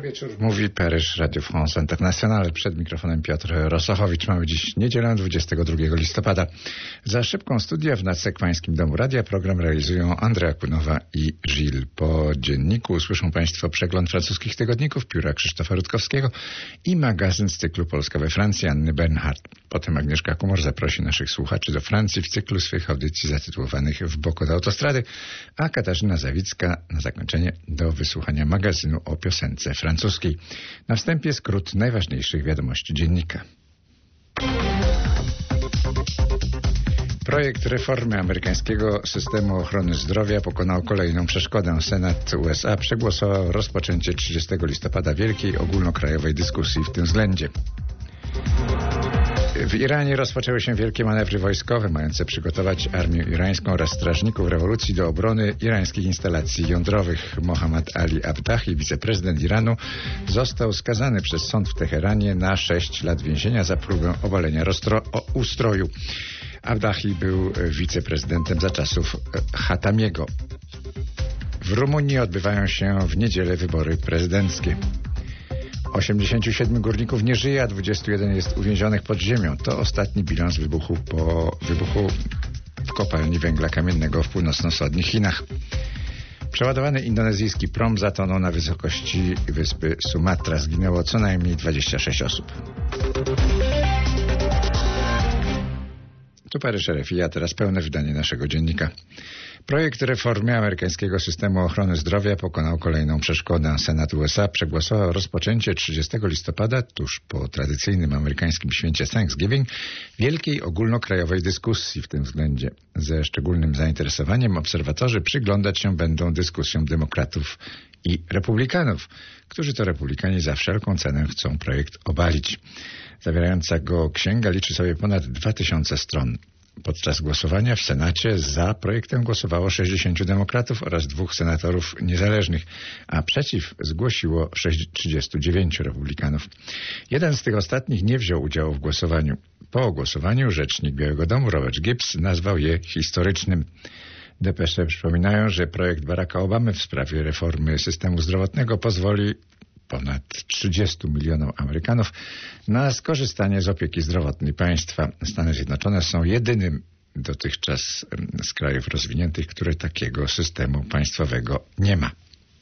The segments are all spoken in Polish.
Dobry wieczór, mówi Paryż Radio France International. Przed mikrofonem Piotr Rosochowicz. Mamy dziś niedzielę 22 listopada. Za szybką studia w nadsekwańskim Domu Radia program realizują Andrea Kunowa i Gilles. Po dzienniku usłyszą Państwo przegląd francuskich tygodników pióra Krzysztofa Rutkowskiego i magazyn z cyklu Polska we Francji Anny Bernhardt. Potem Agnieszka Kumor zaprosi naszych słuchaczy do Francji w cyklu swych audycji zatytułowanych W bok od autostrady, a Katarzyna Zawicka na zakończenie do wysłuchania magazynu o piosence francuskiej. Na wstępie skrót najważniejszych wiadomości dziennika. Projekt reformy amerykańskiego systemu ochrony zdrowia pokonał kolejną przeszkodę. Senat USA przegłosował rozpoczęcie 30 listopada wielkiej ogólnokrajowej dyskusji w tym względzie. W Iranie rozpoczęły się wielkie manewry wojskowe mające przygotować armię irańską oraz strażników rewolucji do obrony irańskich instalacji jądrowych. Mohammad Ali Abtahi, wiceprezydent Iranu, został skazany przez sąd w Teheranie na 6 lat więzienia za próbę obalenia ustroju. Abtahi był wiceprezydentem za czasów Hatamiego. W Rumunii odbywają się w niedzielę wybory prezydenckie. 87 górników nie żyje, a 21 jest uwięzionych pod ziemią. To ostatni bilans wybuchu w kopalni węgla kamiennego w północno-wschodnich Chinach. Przeładowany indonezyjski prom zatonął na wysokości wyspy Sumatra. Zginęło co najmniej 26 osób. Tu Paryż RFI, a teraz pełne wydanie naszego dziennika. Projekt reformy amerykańskiego systemu ochrony zdrowia pokonał kolejną przeszkodę. Senat USA przegłosował rozpoczęcie 30 listopada, tuż po tradycyjnym amerykańskim święcie Thanksgiving, wielkiej ogólnokrajowej dyskusji w tym względzie. Ze szczególnym zainteresowaniem obserwatorzy przyglądać się będą dyskusjom demokratów i republikanów, którzy to republikanie za wszelką cenę chcą projekt obalić. Zawierająca go księga liczy sobie ponad 2000 stron. Podczas głosowania w Senacie za projektem głosowało 60 demokratów oraz 2 senatorów niezależnych, a przeciw zgłosiło 39 republikanów. Jeden z tych ostatnich nie wziął udziału w głosowaniu. Po głosowaniu rzecznik Białego Domu Robert Gibbs nazwał je historycznym. Depesze przypominają, że projekt Baracka Obamy w sprawie reformy systemu zdrowotnego pozwoli ponad 30 milionom Amerykanów na skorzystanie z opieki zdrowotnej państwa. Stany Zjednoczone są jedynym dotychczas z krajów rozwiniętych, które takiego systemu państwowego nie ma.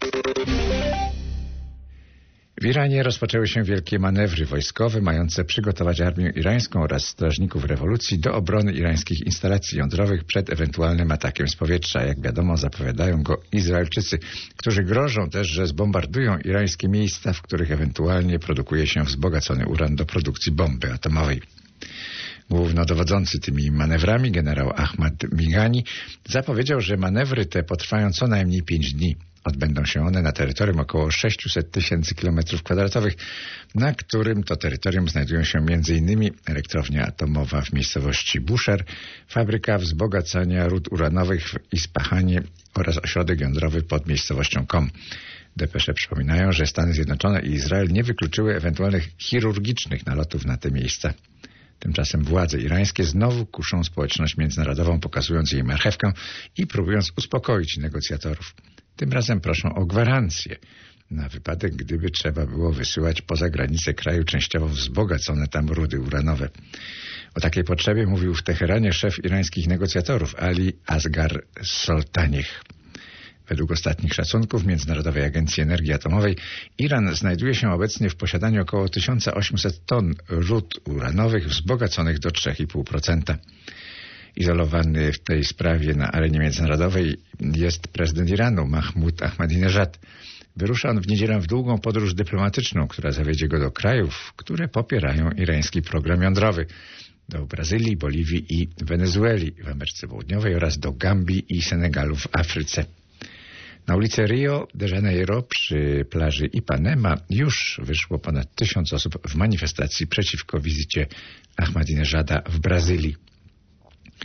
W Iranie rozpoczęły się wielkie manewry wojskowe mające przygotować armię irańską oraz strażników rewolucji do obrony irańskich instalacji jądrowych przed ewentualnym atakiem z powietrza. Jak wiadomo, zapowiadają go Izraelczycy, którzy grożą też, że zbombardują irańskie miejsca, w których ewentualnie produkuje się wzbogacony uran do produkcji bomby atomowej. Głównodowodzący tymi manewrami, generał Ahmad Migani, zapowiedział, że manewry te potrwają co najmniej 5 dni. Odbędą się one na terytorium około 600 tysięcy km², na którym to terytorium znajdują się m.in. elektrownia atomowa w miejscowości Bushehr, fabryka wzbogacania ród uranowych w Isfahanie oraz ośrodek jądrowy pod miejscowością Qom. Depesze przypominają, że Stany Zjednoczone i Izrael nie wykluczyły ewentualnych chirurgicznych nalotów na te miejsca. Tymczasem władze irańskie znowu kuszą społeczność międzynarodową, pokazując jej marchewkę i próbując uspokoić negocjatorów. Tym razem proszą o gwarancję na wypadek, gdyby trzeba było wysyłać poza granicę kraju częściowo wzbogacone tam rudy uranowe. O takiej potrzebie mówił w Teheranie szef irańskich negocjatorów Ali Asghar Soltanieh. Według ostatnich szacunków Międzynarodowej Agencji Energii Atomowej Iran znajduje się obecnie w posiadaniu około 1800 ton ród uranowych wzbogaconych do 3,5%. Izolowany w tej sprawie na arenie międzynarodowej jest prezydent Iranu Mahmud Ahmadinejad. Wyrusza on w niedzielę w długą podróż dyplomatyczną, która zawiedzie go do krajów, które popierają irański program jądrowy. Do Brazylii, Boliwii i Wenezueli w Ameryce Południowej oraz do Gambii i Senegalu w Afryce. Na ulicę Rio de Janeiro przy plaży Ipanema już wyszło ponad 1000 osób w manifestacji przeciwko wizycie Ahmadinejada w Brazylii.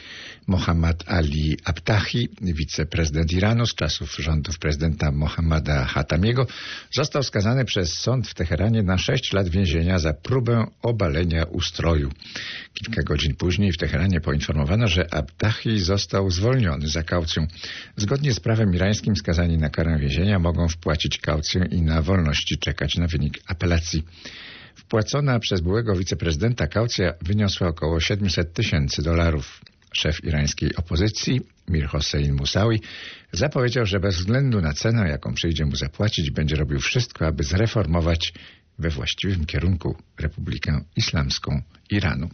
Mohammad Ali Abtahi, wiceprezydent Iranu z czasów rządów prezydenta Mohammada Khatamiego, został skazany przez sąd w Teheranie na 6 lat więzienia za próbę obalenia ustroju. Kilka godzin później w Teheranie poinformowano, że Abtahi został zwolniony za kaucją. Zgodnie z prawem irańskim skazani na karę więzienia mogą wpłacić kaucję i na wolności czekać na wynik apelacji. Wpłacona przez byłego wiceprezydenta kaucja wyniosła około $700,000. Szef irańskiej opozycji, Mir Hossein Musawi, zapowiedział, że bez względu na cenę, jaką przyjdzie mu zapłacić, będzie robił wszystko, aby zreformować we właściwym kierunku Republikę Islamską Iranu.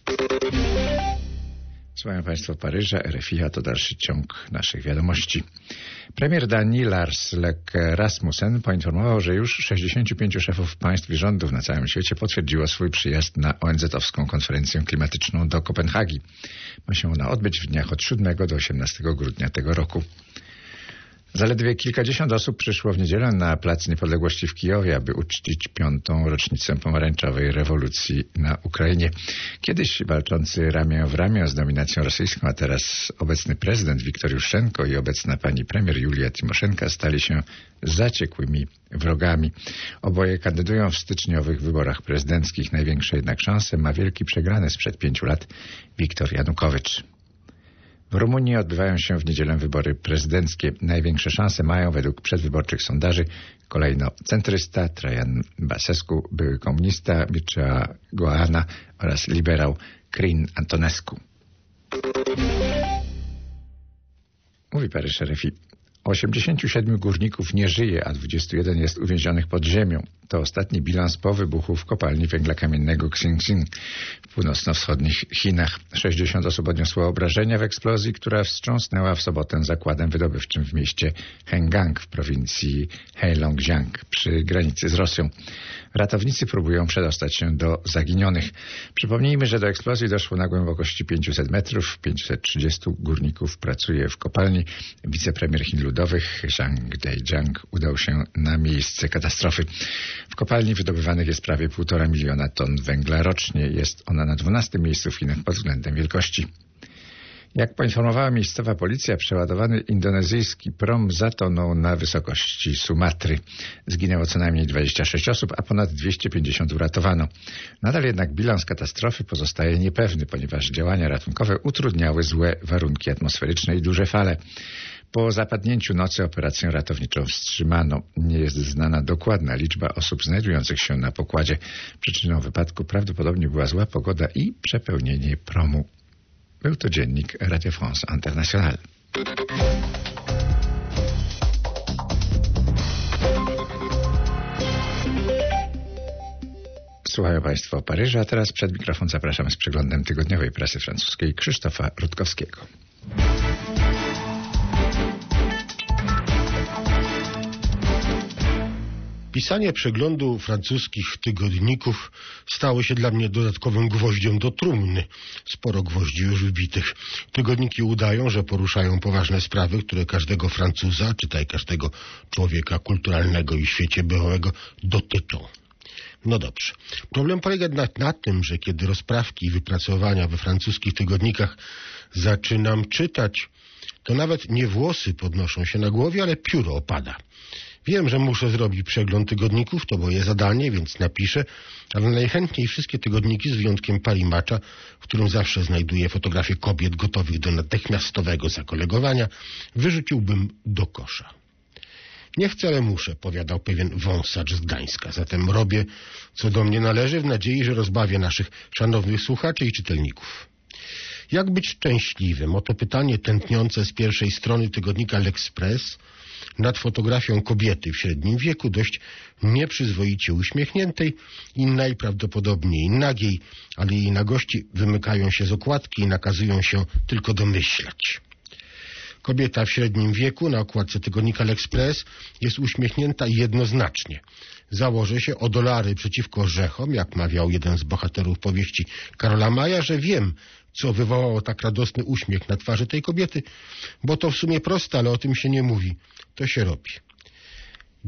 Słuchają Państwo Paryża, RFI, a to dalszy ciąg naszych wiadomości. Premier Danii Lars Løkke Rasmussen poinformował, że już 65 szefów państw i rządów na całym świecie potwierdziło swój przyjazd na ONZ-owską konferencję klimatyczną do Kopenhagi. Ma się ona odbyć w dniach od 7 do 18 grudnia tego roku. Zaledwie kilkadziesiąt osób przyszło w niedzielę na Plac Niepodległości w Kijowie, aby uczcić 5. rocznicę pomarańczowej rewolucji na Ukrainie. Kiedyś walczący ramię w ramię z dominacją rosyjską, a teraz obecny prezydent Wiktor Juszczenko i obecna pani premier Julia Timoszenka stali się zaciekłymi wrogami. Oboje kandydują w styczniowych wyborach prezydenckich. Największe jednak szanse ma wielki przegrany sprzed 5 lat Viktor Janukowycz. W Rumunii odbywają się w niedzielę wybory prezydenckie. Największe szanse mają według przedwyborczych sondaży kolejno centrysta Traian Basescu, były komunista Mircea Goana oraz liberał Crin Antonescu. Mówi Paryż RFI. 87 górników nie żyje, a 21 jest uwięzionych pod ziemią. To ostatni bilans po wybuchu w kopalni węgla kamiennego Xinjiang w północno-wschodnich Chinach. 60 osób odniosło obrażenia w eksplozji, która wstrząsnęła w sobotę zakładem wydobywczym w mieście Hengang w prowincji Heilongjiang przy granicy z Rosją. Ratownicy próbują przedostać się do zaginionych. Przypomnijmy, że do eksplozji doszło na głębokości 500 metrów. 530 górników pracuje w kopalni. Wicepremier Chin Ludowych Zhang Dejiang udał się na miejsce katastrofy. W kopalni wydobywanych jest prawie 1,5 miliona ton węgla rocznie. Jest ona na 12. miejscu w Chinach pod względem wielkości. Jak poinformowała miejscowa policja, przeładowany indonezyjski prom zatonął na wysokości Sumatry. Zginęło co najmniej 26 osób, a ponad 250 uratowano. Nadal jednak bilans katastrofy pozostaje niepewny, ponieważ działania ratunkowe utrudniały złe warunki atmosferyczne i duże fale. Po zapadnięciu nocy operację ratowniczą wstrzymano. Nie jest znana dokładna liczba osób znajdujących się na pokładzie. Przyczyną wypadku prawdopodobnie była zła pogoda i przepełnienie promu. Był to dziennik Radio France International. Słuchają Państwo Paryża, a teraz przed mikrofon zapraszamy z przeglądem tygodniowej prasy francuskiej Krzysztofa Rutkowskiego. Pisanie przeglądu francuskich tygodników stało się dla mnie dodatkowym gwoździem do trumny. Sporo gwoździ już wbitych. Tygodniki udają, że poruszają poważne sprawy, które każdego Francuza, czytaj każdego człowieka kulturalnego i w świecie byłego, dotyczą. No dobrze. Problem polega na tym, że kiedy rozprawki i wypracowania we francuskich tygodnikach zaczynam czytać, to nawet nie włosy podnoszą się na głowie, ale pióro opada. Wiem, że muszę zrobić przegląd tygodników, to moje zadanie, więc napiszę, ale najchętniej wszystkie tygodniki z wyjątkiem Paris Matcha, w którym zawsze znajduję fotografie kobiet gotowych do natychmiastowego zakolegowania, wyrzuciłbym do kosza. Nie chcę, ale muszę, powiadał pewien wąsacz z Gdańska, zatem robię, co do mnie należy, w nadziei, że rozbawię naszych szanownych słuchaczy i czytelników. Jak być szczęśliwym? Oto pytanie tętniące z pierwszej strony tygodnika L'Express nad fotografią kobiety w średnim wieku, dość nieprzyzwoicie uśmiechniętej i najprawdopodobniej nagiej, ale jej nagości wymykają się z okładki i nakazują się tylko domyślać. Kobieta w średnim wieku na okładce tygodnika L'Express jest uśmiechnięta jednoznacznie. Założę się o dolary przeciwko orzechom, jak mawiał jeden z bohaterów powieści Karola Maja, że wiem, co wywołało tak radosny uśmiech na twarzy tej kobiety, bo to w sumie proste, ale o tym się nie mówi. To się robi.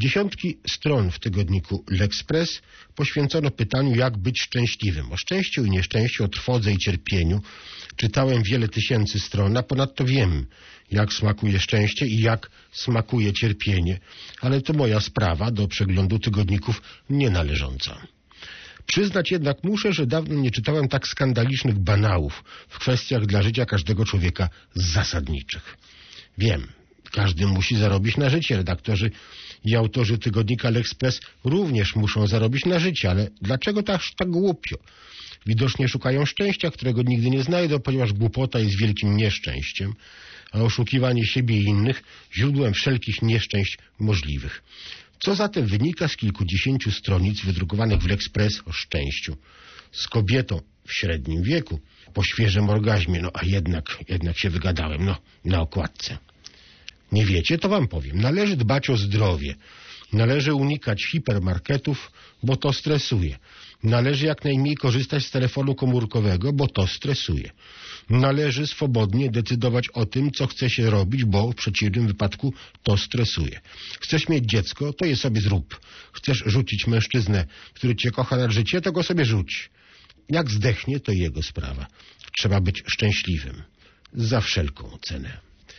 Dziesiątki stron w tygodniku L'Express poświęcono pytaniu, jak być szczęśliwym. O szczęściu i nieszczęściu, o trwodze i cierpieniu czytałem wiele tysięcy stron, a ponadto wiem, jak smakuje szczęście i jak smakuje cierpienie, ale to moja sprawa, do przeglądu tygodników nie należąca. Przyznać jednak muszę, że dawno nie czytałem tak skandalicznych banałów w kwestiach dla życia każdego człowieka zasadniczych. Wiem, każdy musi zarobić na życie. Redaktorzy i autorzy tygodnika L'Express również muszą zarobić na życie, ale dlaczego tak głupio? Widocznie szukają szczęścia, którego nigdy nie znajdą, ponieważ głupota jest wielkim nieszczęściem, a oszukiwanie siebie i innych źródłem wszelkich nieszczęść możliwych. Co zatem wynika z kilkudziesięciu stronic wydrukowanych w L'Express o szczęściu? Z kobietą w średnim wieku, po świeżym orgazmie, a jednak się wygadałem, na okładce. Nie wiecie, to wam powiem. Należy dbać o zdrowie. Należy unikać hipermarketów, bo to stresuje. Należy jak najmniej korzystać z telefonu komórkowego, bo to stresuje. Należy swobodnie decydować o tym, co chce się robić, bo w przeciwnym wypadku to stresuje. Chcesz mieć dziecko, to je sobie zrób. Chcesz rzucić mężczyznę, który cię kocha nad życie, to go sobie rzuć. Jak zdechnie, to jego sprawa. Trzeba być szczęśliwym. Za wszelką cenę.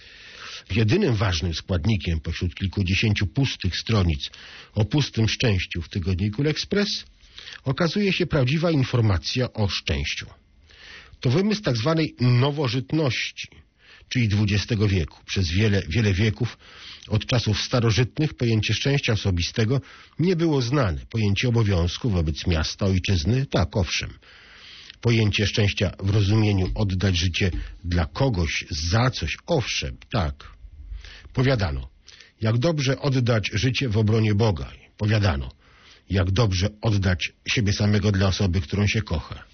Jedynym ważnym składnikiem pośród kilkudziesięciu pustych stronic o pustym szczęściu w tygodniku L'Express okazuje się prawdziwa informacja o szczęściu. To wymysł tak zwanej nowożytności, czyli XX wieku. Przez wiele wieków, od czasów starożytnych, pojęcie szczęścia osobistego nie było znane. Pojęcie obowiązku wobec miasta, ojczyzny, tak, owszem. Pojęcie szczęścia w rozumieniu oddać życie dla kogoś, za coś, owszem, tak. Powiadano, jak dobrze oddać życie w obronie Boga. Powiadano, jak dobrze oddać siebie samego dla osoby, którą się kocha.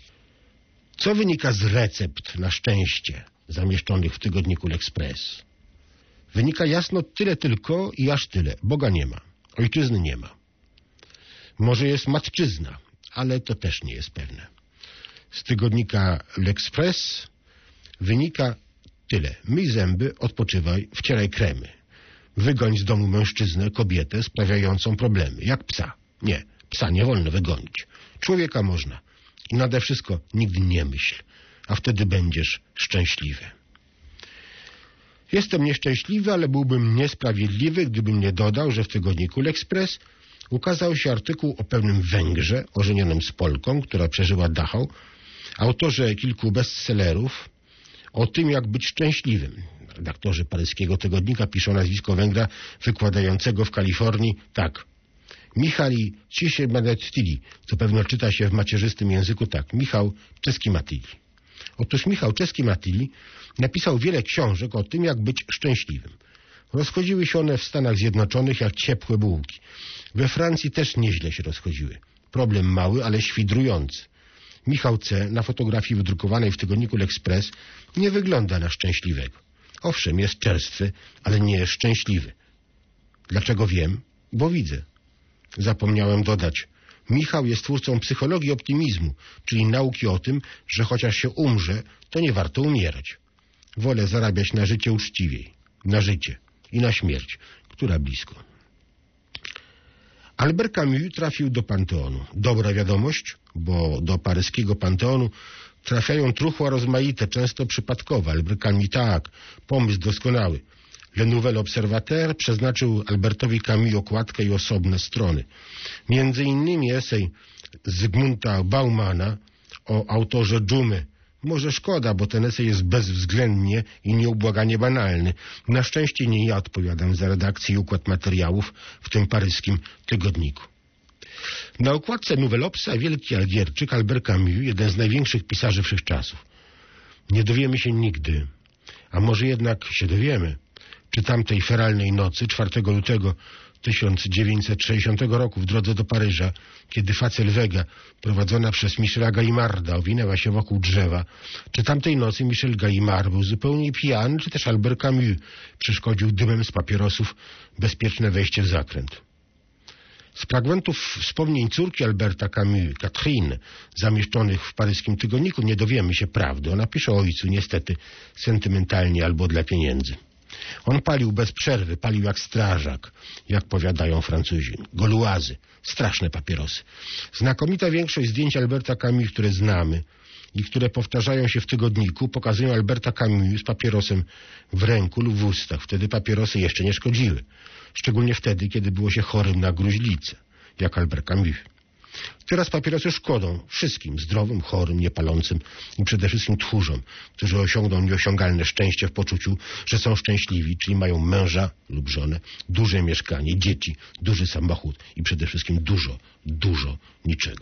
Co wynika z recept na szczęście zamieszczonych w tygodniku L'Express? Wynika jasno tyle tylko i aż tyle. Boga nie ma, ojczyzny nie ma. Może jest matczyzna, ale to też nie jest pewne. Z tygodnika L'Express wynika tyle. Myj zęby, odpoczywaj, wcieraj kremy. Wygoń z domu mężczyznę, kobietę sprawiającą problemy. Jak psa. Nie, psa nie wolno wygonić. Człowieka można. I nade wszystko nigdy nie myśl, a wtedy będziesz szczęśliwy. Jestem nieszczęśliwy, ale byłbym niesprawiedliwy, gdybym nie dodał, że w tygodniku L'Express ukazał się artykuł o pewnym Węgrze ożenionym z Polką, która przeżyła Dachau, autorze kilku bestsellerów o tym, jak być szczęśliwym. Redaktorzy paryskiego tygodnika piszą nazwisko Węgra wykładającego w Kalifornii tak. Michali Csikszentmihalyi, co pewno czyta się w macierzystym języku tak. Michał Csikszentmihalyi. Otóż Michał Csikszentmihalyi napisał wiele książek o tym, jak być szczęśliwym. Rozchodziły się one w Stanach Zjednoczonych jak ciepłe bułki. We Francji też nieźle się rozchodziły. Problem mały, ale świdrujący. Michał C. na fotografii wydrukowanej w tygodniku L'Express nie wygląda na szczęśliwego. Owszem, jest czerstwy, ale nie jest szczęśliwy. Dlaczego wiem? Bo widzę. Zapomniałem dodać. Michał jest twórcą psychologii optymizmu, czyli nauki o tym, że chociaż się umrze, to nie warto umierać. Wolę zarabiać na życie uczciwiej. Na życie i na śmierć, która blisko. Albert Camus trafił do Panteonu. Dobra wiadomość, bo do paryskiego Panteonu trafiają truchła rozmaite, często przypadkowe. Albert Camus tak, pomysł doskonały. Le Nouvel Observateur przeznaczył Albertowi Camus okładkę i osobne strony. Między innymi esej Zygmunta Baumana o autorze Dżumy. Może szkoda, bo ten esej jest bezwzględnie i nieubłaganie banalny. Na szczęście nie ja odpowiadam za redakcję i układ materiałów w tym paryskim tygodniku. Na okładce Nouvel Obsa wielki Algierczyk Albert Camus, jeden z największych pisarzy wszechczasów. Nie dowiemy się nigdy, a może jednak się dowiemy, czy tamtej feralnej nocy 4 lutego 1960 roku w drodze do Paryża, kiedy Facel Vega, prowadzona przez Michela Gallimarda, owinęła się wokół drzewa, czy tamtej nocy Michel Gallimard był zupełnie pijany, czy też Albert Camus przeszkodził dymem z papierosów bezpieczne wejście w zakręt. Z fragmentów wspomnień córki Alberta Camus, Catherine, zamieszczonych w paryskim tygodniku, nie dowiemy się prawdy. Ona pisze o ojcu, niestety, sentymentalnie albo dla pieniędzy. On palił bez przerwy, palił jak strażak, jak powiadają Francuzi. Gauloises, straszne papierosy. Znakomita większość zdjęć Alberta Camus, które znamy i które powtarzają się w tygodniku, pokazują Alberta Camus z papierosem w ręku lub w ustach. Wtedy papierosy jeszcze nie szkodziły. Szczególnie wtedy, kiedy było się chorym na gruźlicę, jak Albert Camus. Teraz papierosy szkodzą wszystkim, zdrowym, chorym, niepalącym i przede wszystkim tchórzom, którzy osiągną nieosiągalne szczęście w poczuciu, że są szczęśliwi, czyli mają męża lub żonę, duże mieszkanie, dzieci, duży samochód i przede wszystkim dużo niczego.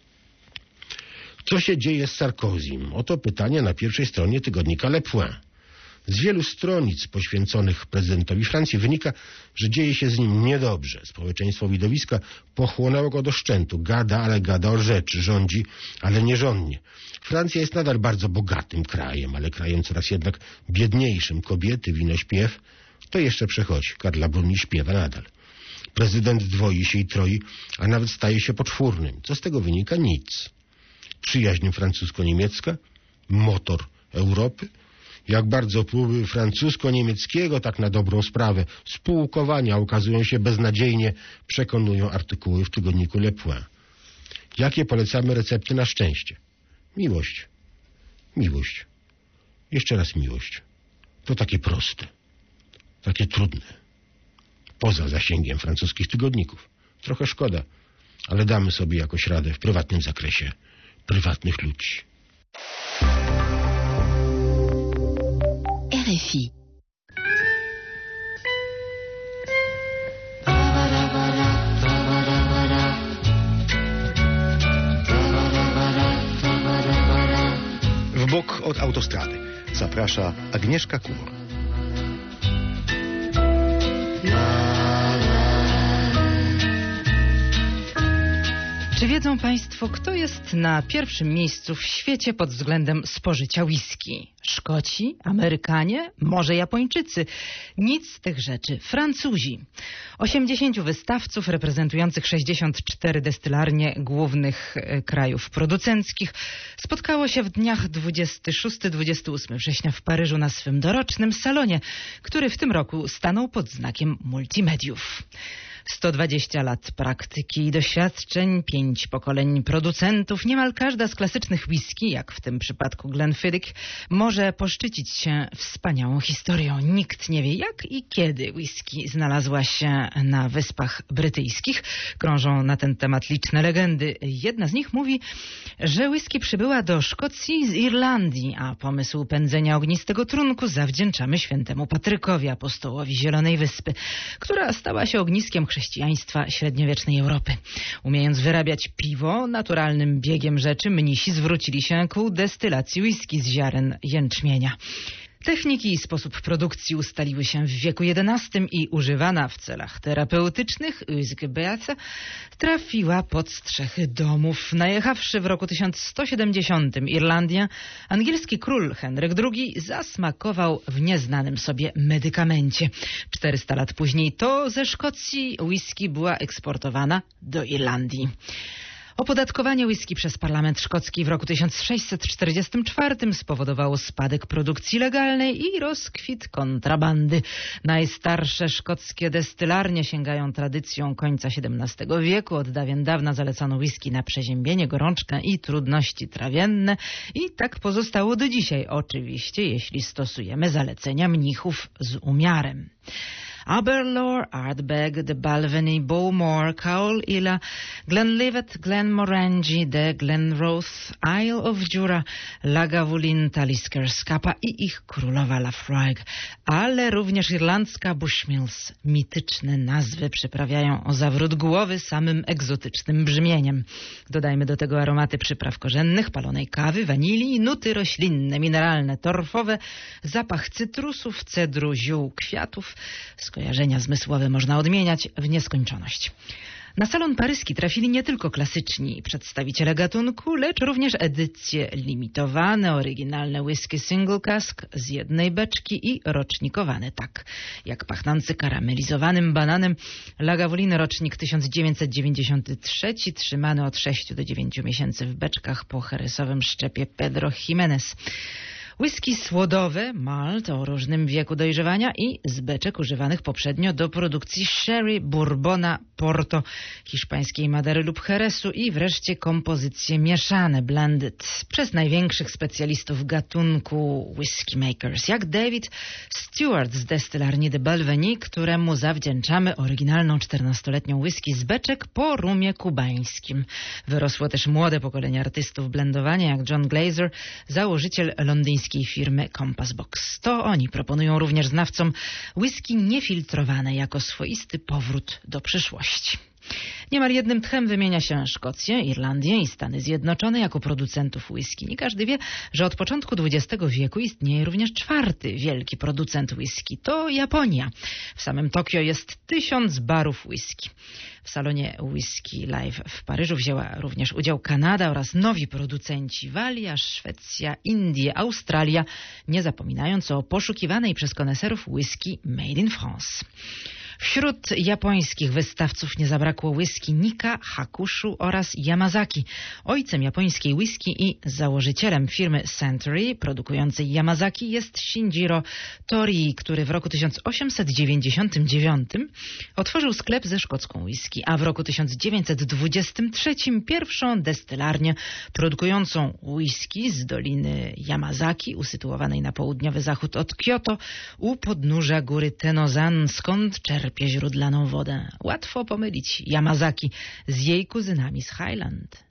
Co się dzieje z Sarkozym? Oto pytanie na pierwszej stronie tygodnika Le Point. Z wielu stronic poświęconych prezydentowi Francji wynika, że dzieje się z nim niedobrze. Społeczeństwo widowiska pochłonęło go do szczętu. Gada, ale gada o rzeczy. Rządzi, ale nierządnie. Francja jest nadal bardzo bogatym krajem, ale krajem coraz jednak biedniejszym. Kobiety, wino, śpiew, to jeszcze przechodzi. Carla Bruni śpiewa nadal. Prezydent dwoi się i troi, a nawet staje się poczwórnym. Co z tego wynika? Nic. Przyjaźń francusko-niemiecka, motor Europy. Jak bardzo próby francusko-niemieckiego, tak na dobrą sprawę, spółkowania okazują się beznadziejnie, przekonują artykuły w tygodniku Le Point. Jakie polecamy recepty na szczęście? Miłość. Miłość. Jeszcze raz miłość. To takie proste. Takie trudne. Poza zasięgiem francuskich tygodników. Trochę szkoda, ale damy sobie jakoś radę w prywatnym zakresie prywatnych ludzi. RFI. W bok od autostrady zaprasza Agnieszka Kumor. Czy wiedzą Państwo, kto jest na pierwszym miejscu w świecie pod względem spożycia whisky? Szkoci? Amerykanie? Może Japończycy? Nic z tych rzeczy. Francuzi. 80 wystawców reprezentujących 64 destylarnie głównych krajów producenckich spotkało się w dniach 26-28 września w Paryżu na swym dorocznym salonie, który w tym roku stanął pod znakiem multimediów. 120 lat praktyki i doświadczeń, 5 pokoleń producentów, niemal każda z klasycznych whisky, jak w tym przypadku Glenfiddich, może poszczycić się wspaniałą historią. Nikt nie wie, jak i kiedy whisky znalazła się na Wyspach Brytyjskich. Krążą na ten temat liczne legendy. Jedna z nich mówi, że whisky przybyła do Szkocji z Irlandii, a pomysł pędzenia ognistego trunku zawdzięczamy świętemu Patrykowi, apostołowi Zielonej Wyspy, która stała się ogniskiem chrześcijaństwa średniowiecznej Europy. Umiejąc wyrabiać piwo, naturalnym biegiem rzeczy mnisi zwrócili się ku destylacji whisky z ziaren jęczmienia. Techniki i sposób produkcji ustaliły się w wieku XI i używana w celach terapeutycznych Uzgebeth trafiła pod strzechy domów. Najechawszy w roku 1170 Irlandię, angielski król Henryk II zasmakował w nieznanym sobie medykamencie. 400 lat później to ze Szkocji whisky była eksportowana do Irlandii. Opodatkowanie whisky przez parlament szkocki w roku 1644 spowodowało spadek produkcji legalnej i rozkwit kontrabandy. Najstarsze szkockie destylarnie sięgają tradycją końca XVII wieku. Od dawien dawna zalecono whisky na przeziębienie, gorączkę i trudności trawienne i tak pozostało do dzisiaj. Oczywiście, jeśli stosujemy zalecenia mnichów z umiarem. Aberlour, Ardbeg, de Balvenie, Bowmore, Cowal Ila, Glenlivet, Glenmorangie, de Glenrothes, Isle of Jura, Lagavulin, Talisker, Scapa i ich królowa Laphroaig, ale również irlandzka Bushmills. Mityczne nazwy przyprawiają o zawrót głowy samym egzotycznym brzmieniem. Dodajmy do tego aromaty przypraw korzennych, palonej kawy, wanilii, nuty roślinne, mineralne, torfowe, zapach cytrusów, cedru, ziół, kwiatów. Skojarzenia zmysłowe można odmieniać w nieskończoność. Na salon paryski trafili nie tylko klasyczni przedstawiciele gatunku, lecz również edycje limitowane, oryginalne whisky single cask z jednej beczki i rocznikowane tak, jak pachnący karamelizowanym bananem Lagavulin rocznik 1993, trzymany od 6 do 9 miesięcy w beczkach po herysowym szczepie Pedro Jimenez. Whisky słodowe, malt o różnym wieku dojrzewania i z beczek używanych poprzednio do produkcji sherry, bourbona, porto, hiszpańskiej madery lub heresu i wreszcie kompozycje mieszane, blended, przez największych specjalistów gatunku whisky makers, jak David Stewart z destylarni de Belveny, któremu zawdzięczamy oryginalną 14-letnią whisky z beczek po rumie kubańskim. Wyrosło też młode pokolenie artystów blendowania, jak John Glaser, założyciel londyńskiej firmy Compass Box. To oni proponują również znawcom whisky niefiltrowane jako swoisty powrót do przyszłości. Niemal jednym tchem wymienia się Szkocję, Irlandię i Stany Zjednoczone jako producentów whisky. Nie każdy wie, że od początku XX wieku istnieje również czwarty wielki producent whisky. To Japonia. W samym Tokio jest 1000 barów whisky. W salonie Whisky Live w Paryżu wzięła również udział Kanada oraz nowi producenci: Walia, Szwecja, Indie, Australia, nie zapominając o poszukiwanej przez koneserów whisky Made in France. Wśród japońskich wystawców nie zabrakło whisky Nikka, Hakushu oraz Yamazaki. Ojcem japońskiej whisky i założycielem firmy Century produkującej Yamazaki jest Shinjiro Torii, który w roku 1899 otworzył sklep ze szkocką whisky, a w roku 1923 pierwszą destylarnię produkującą whisky z doliny Yamazaki, usytuowanej na południowy zachód od Kyoto, u podnóża góry Tenozan, skąd czerpie źródlaną wodę. Łatwo pomylić Yamazaki z jej kuzynami z Highland.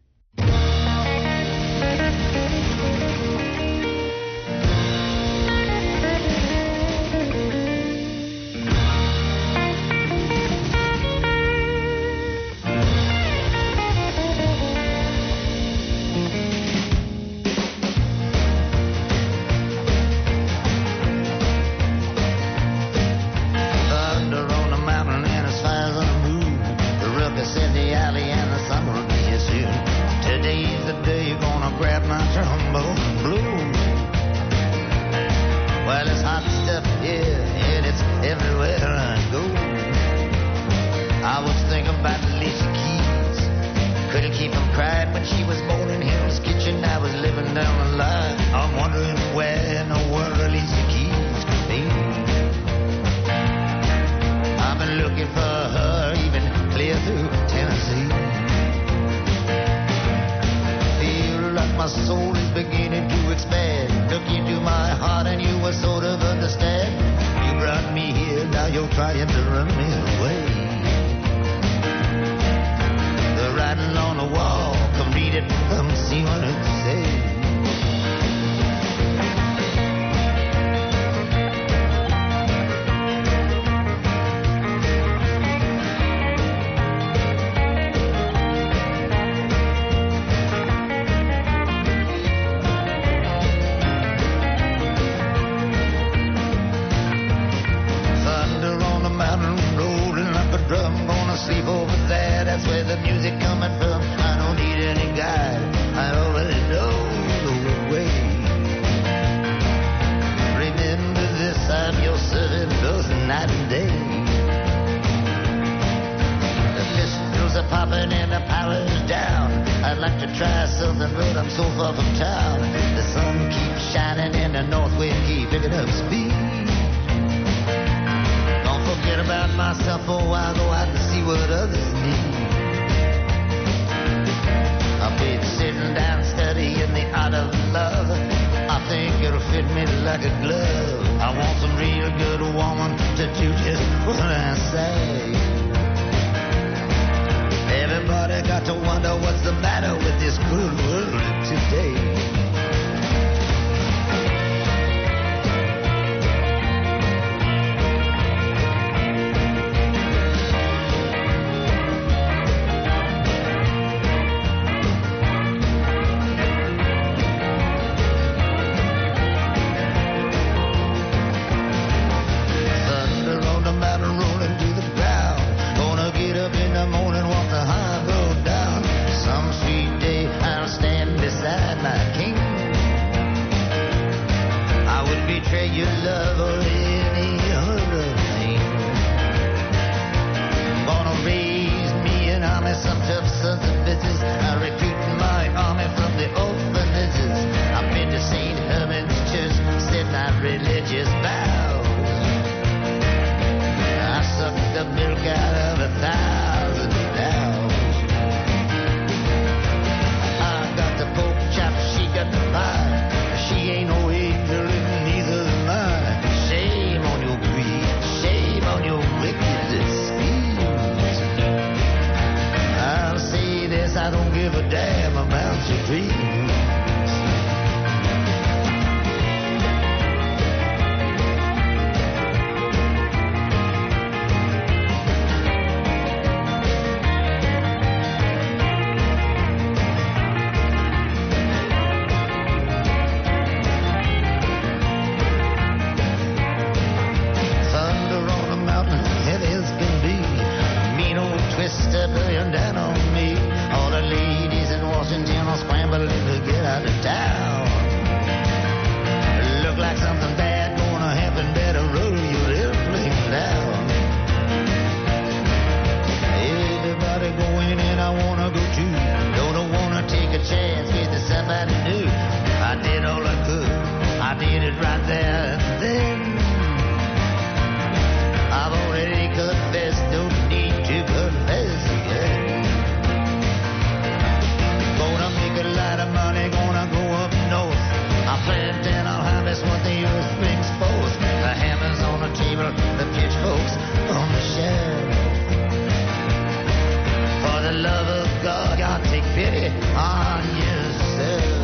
My soul is beginning to expand. Look into my heart and you will sort of understand. You brought me here, now you're trying to run me away. The writing on the wall, come read it, come see what it says. Sleep over there, that's where the music coming from. I don't need any guide, I already know the way. Remember this, I'm your servant both night and day. The pistols are popping and the power's down. I'd like to try something, but I'm so far from town. The sun keeps shining and the north wind keeps picking up speed. Forget about myself for a while, go out and see what others need. I've been sitting down studying the art of love. I think it'll fit me like a glove. I want some real good woman to do just what I say. Everybody got to wonder what's the matter with this good world today. Your love or any other thing. Gonna raise me an army, some tough sons of bitches. I recruit my army from the orphanages. I've been to St. Herman's Church I did it right there and then. I've already confessed, don't need to confess again. Gonna make a lot of money, gonna go up north. I'll plant and I'll harvest what the earth brings forth. The hammers on the table, the pitchforks on the shelf. For the love of God, God take pity on yourself.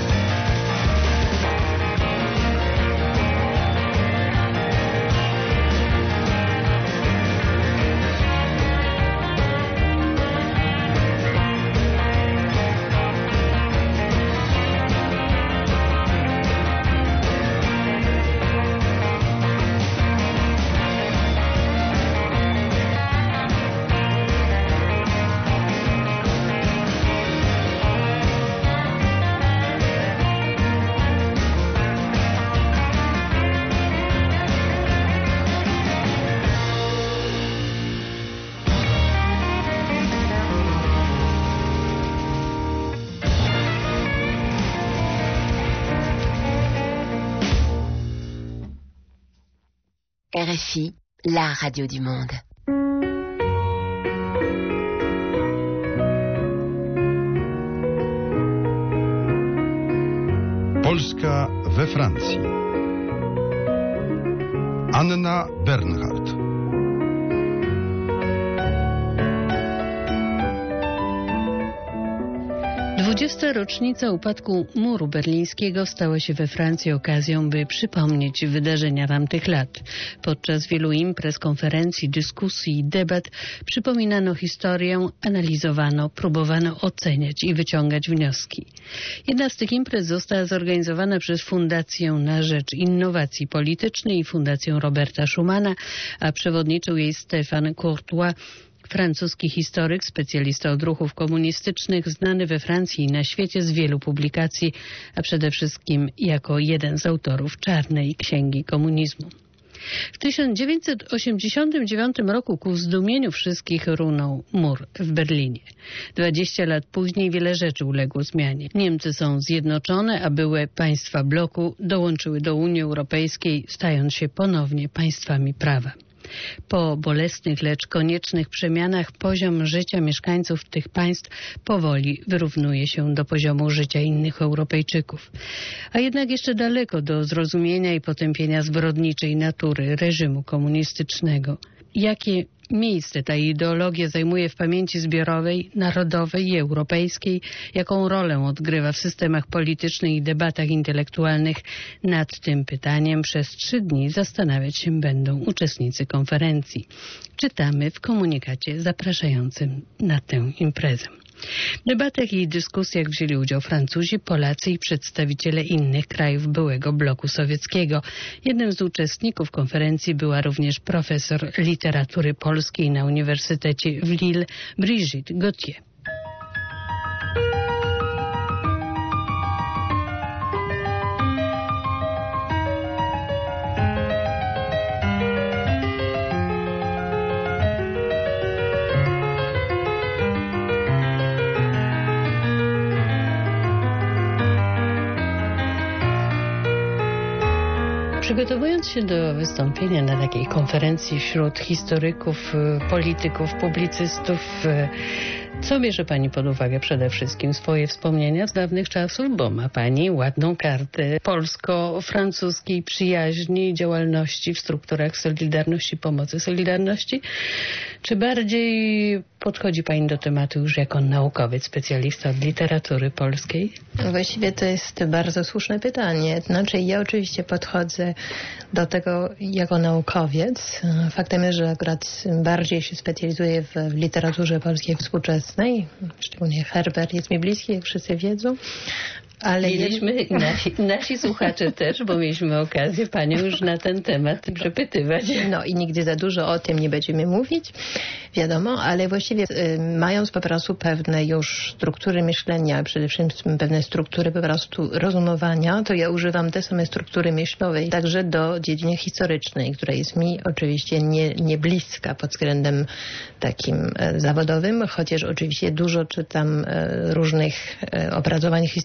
RFI, la radio du monde. Polska we Francji. Anna Bernhardt. 20. rocznica upadku muru berlińskiego stała się we Francji okazją, by przypomnieć wydarzenia tamtych lat. Podczas wielu imprez, konferencji, dyskusji i debat przypominano historię, analizowano, próbowano oceniać i wyciągać wnioski. Jedna z tych imprez została zorganizowana przez Fundację na Rzecz Innowacji Politycznej i Fundację Roberta Schumana, a przewodniczył jej Stéphane Courtois, francuski historyk, specjalista od ruchów komunistycznych, znany we Francji i na świecie z wielu publikacji, a przede wszystkim jako jeden z autorów Czarnej Księgi Komunizmu. W 1989 roku ku zdumieniu wszystkich runął mur w Berlinie. 20 lat później wiele rzeczy uległo zmianie. Niemcy są zjednoczone, a były państwa bloku dołączyły do Unii Europejskiej, stając się ponownie państwami prawa. Po bolesnych, lecz koniecznych przemianach poziom życia mieszkańców tych państw powoli wyrównuje się do poziomu życia innych Europejczyków. A jednak jeszcze daleko do zrozumienia i potępienia zbrodniczej natury reżimu komunistycznego. Jakie miejsce ta ideologia zajmuje w pamięci zbiorowej, narodowej i europejskiej, jaką rolę odgrywa w systemach politycznych i debatach intelektualnych? Nad tym pytaniem przez 3 dni zastanawiać się będą uczestnicy konferencji. Czytamy w komunikacie zapraszającym na tę imprezę. W debatach i dyskusjach wzięli udział Francuzi, Polacy i przedstawiciele innych krajów byłego bloku sowieckiego. Jednym z uczestników konferencji była również profesor literatury polskiej na Uniwersytecie w Lille, Brigitte Gauthier. Przygotowując się do wystąpienia na takiej konferencji wśród historyków, polityków, publicystów, co bierze Pani pod uwagę przede wszystkim? Swoje wspomnienia z dawnych czasów, bo ma Pani ładną kartę polsko-francuskiej przyjaźni i działalności w strukturach Solidarności, pomocy Solidarności? Czy bardziej podchodzi Pani do tematu już jako naukowiec, specjalista od literatury polskiej? Właściwie to jest bardzo słuszne pytanie. Znaczy, ja oczywiście podchodzę do tego jako naukowiec. Faktem jest, że akurat bardziej się specjalizuję w literaturze polskiej współczesnej. Szczególnie Herbert jest mi bliski, jak wszyscy wiedzą. Ale mieliśmy, nasi słuchacze też, bo mieliśmy okazję Panią już na ten temat przepytywać. No i nigdy za dużo o tym nie będziemy mówić, wiadomo, ale właściwie mając po prostu pewne już struktury myślenia, przede wszystkim pewne struktury po prostu rozumowania, to ja używam tej samej struktury myślowej także do dziedziny historycznej, która jest mi oczywiście nie bliska pod względem takim zawodowym, chociaż oczywiście dużo czytam różnych opracowań historycznych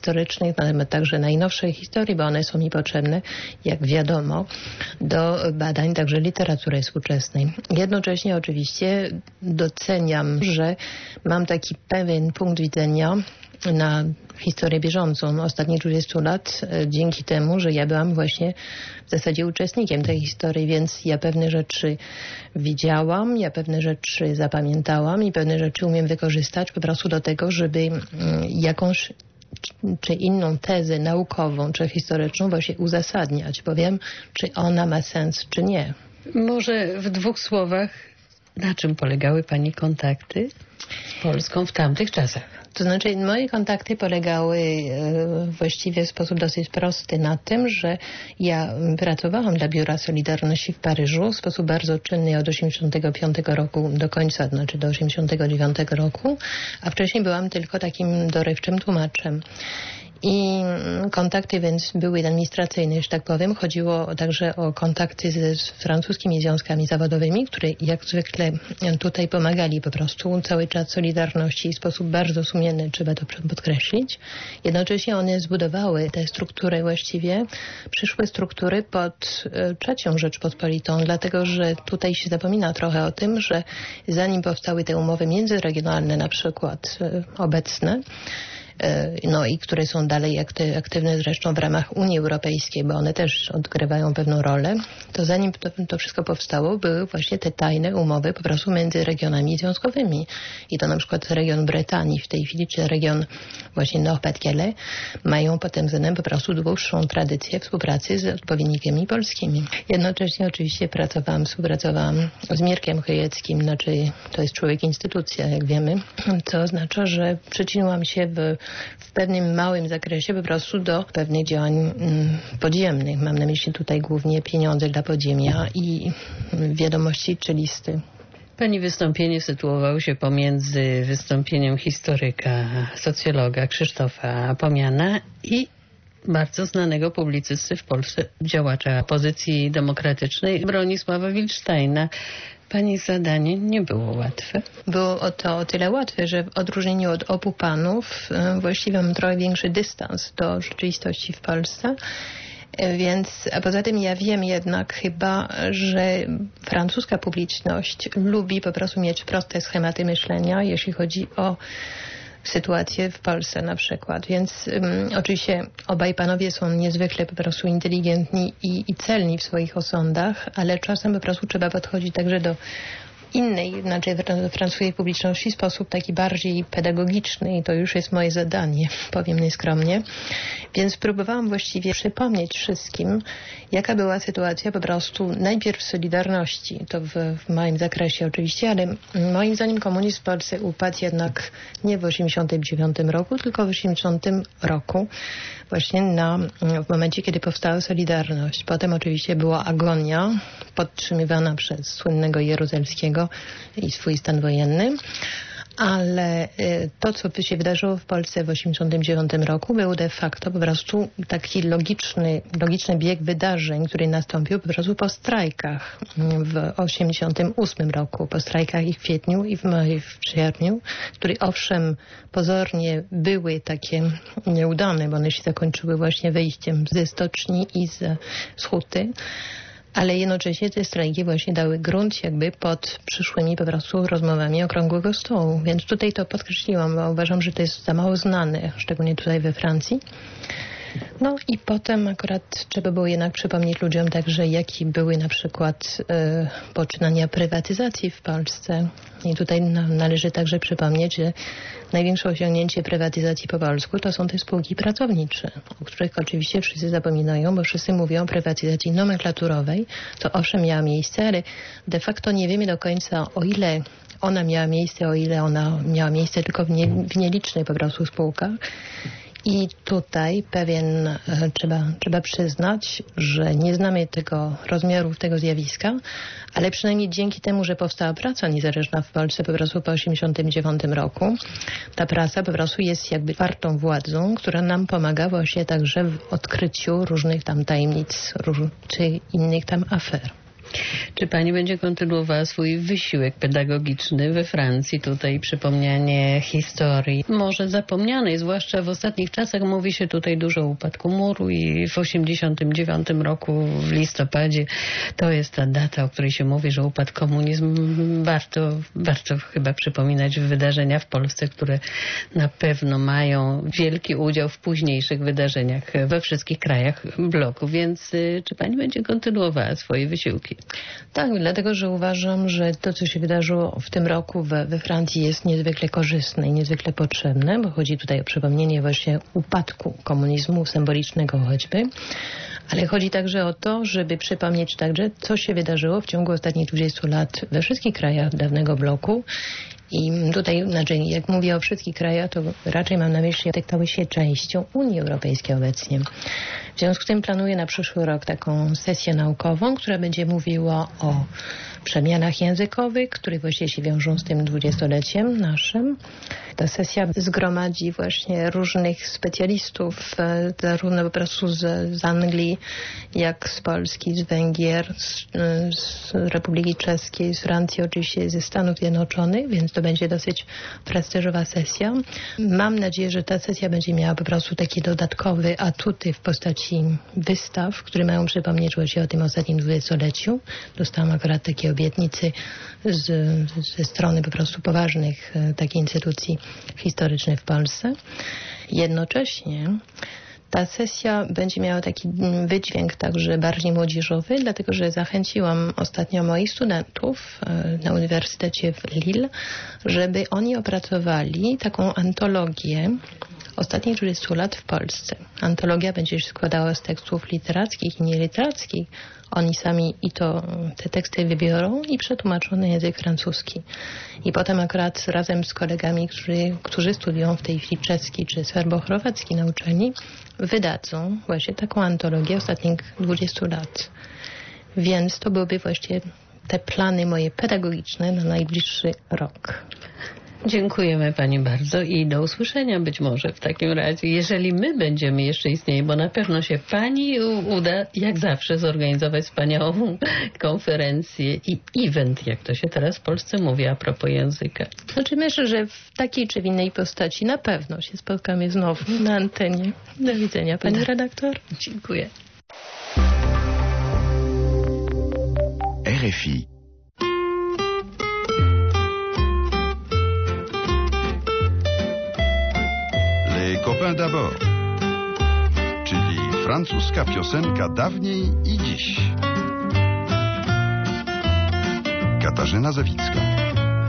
współczesnych, na temat także najnowszej historii, bo one są mi potrzebne, jak wiadomo, do badań także literatury współczesnej. Jednocześnie oczywiście doceniam, że mam taki pewien punkt widzenia na historię bieżącą ostatnich 20 lat dzięki temu, że ja byłam właśnie w zasadzie uczestnikiem tej historii, więc ja pewne rzeczy widziałam, ja pewne rzeczy zapamiętałam i pewne rzeczy umiem wykorzystać po prostu do tego, żeby jakąś czy inną tezę naukową czy historyczną właśnie uzasadniać, bo wiem, czy ona ma sens, czy nie. Może w 2 słowach, na czym polegały Pani kontakty z Polską w tamtych czasach? To znaczy moje kontakty polegały właściwie w sposób dosyć prosty na tym, że ja pracowałam dla Biura Solidarności w Paryżu w sposób bardzo czynny od 85 roku do końca, znaczy do 89 roku, a wcześniej byłam tylko takim dorywczym tłumaczem. I kontakty więc były administracyjne, że tak powiem. Chodziło także o kontakty z francuskimi związkami zawodowymi, które jak zwykle tutaj pomagali po prostu cały czas Solidarności w sposób bardzo sumienny, trzeba to podkreślić. Jednocześnie one zbudowały te struktury właściwie, przyszłe struktury pod III Rzeczpospolitą, dlatego że tutaj się zapomina trochę o tym, że zanim powstały te umowy międzyregionalne, na przykład obecne, no i które są dalej aktywne zresztą w ramach Unii Europejskiej, bo one też odgrywają pewną rolę, to zanim to wszystko powstało, były właśnie te tajne umowy po prostu między regionami związkowymi. I to na przykład region Brytanii w tej chwili, czy region właśnie Nord-Pas-de-Calais mają pod tym względem po prostu dłuższą tradycję współpracy z odpowiednikami polskimi. Jednocześnie oczywiście współpracowałam z Mirkiem Chojeckim, znaczy to jest człowiek instytucja, jak wiemy, co oznacza, że przyczyniłam się w pewnym małym zakresie po prostu do pewnych działań podziemnych. Mam na myśli tutaj głównie pieniądze dla podziemia i wiadomości czy listy. Pani wystąpienie sytuowało się pomiędzy wystąpieniem historyka, socjologa Krzysztofa Pomiana i bardzo znanego publicysty w Polsce, działacza opozycji demokratycznej Bronisława Wildsteina. Pani zadanie nie było łatwe. Było to o tyle łatwe, że w odróżnieniu od obu panów właściwie mam trochę większy dystans do rzeczywistości w Polsce. Więc, a poza tym ja wiem jednak chyba, że francuska publiczność lubi po prostu mieć proste schematy myślenia, jeśli chodzi o sytuację w Polsce na przykład. Więc oczywiście obaj panowie są niezwykle po prostu inteligentni i celni w swoich osądach, ale czasem po prostu trzeba podchodzić także do innej, znaczy francuskiej publiczności w sposób taki bardziej pedagogiczny i to już jest moje zadanie, powiem nieskromnie. Więc próbowałam właściwie przypomnieć wszystkim, jaka była sytuacja po prostu najpierw w Solidarności, to w małym zakresie oczywiście, ale moim zdaniem komunizm w Polsce upadł jednak nie w 89 roku, tylko w 80 roku, właśnie w momencie, kiedy powstała Solidarność. Potem oczywiście była agonia podtrzymywana przez słynnego Jaruzelskiego i swój stan wojenny. Ale to, co się wydarzyło w Polsce w 1989 roku, był de facto po prostu taki logiczny bieg wydarzeń, który nastąpił po prostu po strajkach w 1988 roku. Po strajkach i w kwietniu, i w maju, w sierpniu, które owszem pozornie były takie nieudane, bo one się zakończyły właśnie wyjściem ze stoczni i z huty. Ale jednocześnie te strajki właśnie dały grunt jakby pod przyszłymi po prostu rozmowami okrągłego stołu. Więc tutaj to podkreśliłam, bo uważam, że to jest za mało znane, szczególnie tutaj we Francji. No i potem akurat trzeba było jednak przypomnieć ludziom także, jakie były na przykład poczynania prywatyzacji w Polsce. I tutaj należy także przypomnieć, że największe osiągnięcie prywatyzacji po polsku to są te spółki pracownicze, o których oczywiście wszyscy zapominają, bo wszyscy mówią o prywatyzacji nomenklaturowej. To owszem miała miejsce, ale de facto nie wiemy do końca, o ile ona miała miejsce, o ile ona miała miejsce tylko w nielicznych po prostu spółkach. I tutaj trzeba przyznać, że nie znamy rozmiarów tego zjawiska, ale przynajmniej dzięki temu, że powstała prasa niezależna w Polsce po prostu po 1989 roku, ta prasa po prostu jest jakby czwartą władzą, która nam pomaga właśnie także w odkryciu różnych tam tajemnic czy innych tam afer. Czy pani będzie kontynuowała swój wysiłek pedagogiczny we Francji? Tutaj przypomnianie historii, może zapomnianej, zwłaszcza w ostatnich czasach mówi się tutaj dużo o upadku muru i w 1989 roku w listopadzie to jest ta data, o której się mówi, że upadł komunizm. Warto chyba przypominać wydarzenia w Polsce, które na pewno mają wielki udział w późniejszych wydarzeniach we wszystkich krajach bloku, więc czy pani będzie kontynuowała swoje wysiłki? Tak, dlatego, że uważam, że to, co się wydarzyło w tym roku we Francji jest niezwykle korzystne i niezwykle potrzebne, bo chodzi tutaj o przypomnienie właśnie upadku komunizmu symbolicznego choćby, ale chodzi także o to, żeby przypomnieć także, co się wydarzyło w ciągu ostatnich 20 lat we wszystkich krajach dawnego bloku. I tutaj, jak mówię o wszystkich krajach, to raczej mam na myśli, że stały się częścią Unii Europejskiej obecnie. W związku z tym planuję na przyszły rok taką sesję naukową, która będzie mówiła o przemianach językowych, które właściwie się wiążą z tym 20-leciem naszym. Ta sesja zgromadzi właśnie różnych specjalistów, zarówno po prostu z Anglii, jak z Polski, z Węgier, z Republiki Czeskiej, z Francji, oczywiście ze Stanów Zjednoczonych, więc to będzie dosyć prestiżowa sesja. Mam nadzieję, że ta sesja będzie miała po prostu takie dodatkowe atuty w postaci wystaw, które mają przypomnieć właśnie o tym ostatnim 20-leciu. Dostałam akurat takie obietnicy ze strony po prostu poważnych takich instytucji historycznych w Polsce. Jednocześnie ta sesja będzie miała taki wydźwięk także bardziej młodzieżowy, dlatego że zachęciłam ostatnio moich studentów na Uniwersytecie w Lille, żeby oni opracowali taką antologię ostatnich 20 lat w Polsce. Antologia będzie się składała z tekstów literackich i nieliterackich. Oni sami te teksty wybiorą i przetłumaczą na język francuski. I potem akurat razem z kolegami, którzy studiują w tej chwili czeski czy serbo-chorwacki na uczelni, wydadzą właśnie taką antologię ostatnich 20 lat. Więc to byłyby właśnie te plany moje pedagogiczne na najbliższy rok. Dziękujemy pani bardzo i do usłyszenia być może w takim razie, jeżeli my będziemy jeszcze istnieli, bo na pewno się pani uda jak zawsze zorganizować wspaniałą konferencję i event, jak to się teraz w Polsce mówi a propos języka. Znaczy myślę, że w takiej czy w innej postaci na pewno się spotkamy znowu na antenie. Do widzenia pani redaktor. Dziękuję. RFI. Les copains d'abord, czyli francuska piosenka dawniej i dziś. Katarzyna Zawicka.